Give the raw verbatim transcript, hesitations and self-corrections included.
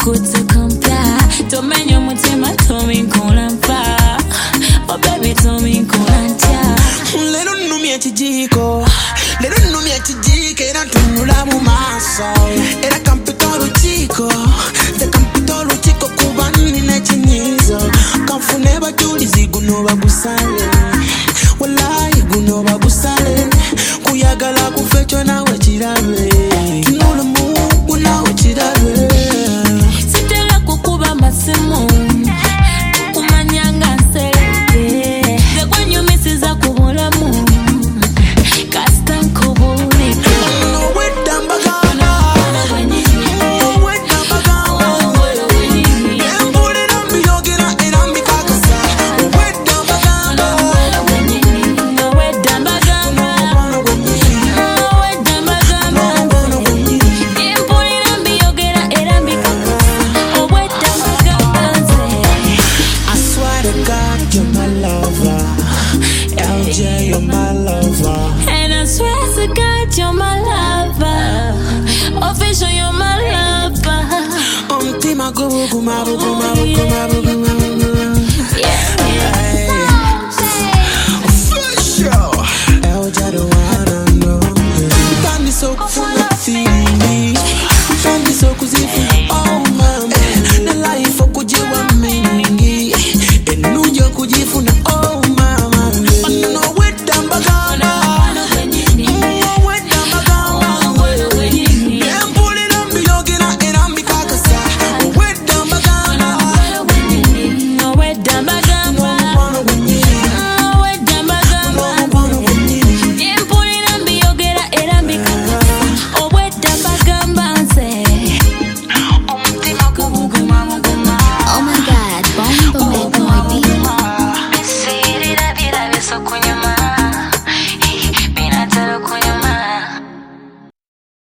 kutu kompla. Tomenyo mutima tomi nkulampa. Oh baby tomi nkulantia. Lero numi echijiko, lero numi echijike era tunula mu maso. Era campitolo chico, the campitolo chico kubani nechinyizo. Kanfune bajulizi guno bagusale. Wallahi guno bagusale. Kuyagala kufecho nawe chirabe. Kinula mu nawe chirabe. Sitela kukuba masimu. Kumanyanga nsele. Zekwanyu misiza kubulamu. Kasta nkubulike. No wedamba gana. No wedamba gana. Embule nambi yogera erambi kakasa. Wedamba gana. No wedamba gamba. No wedamba gamba. Impulira mbiyogera era mbikakasa. Oh wedamba gamba nze. I swear to God, you're my lover. L J, you're my lover. And I swear to God, you're my lover. Official, you're my lover. Umtima gubu gumabu gumabu gumabu.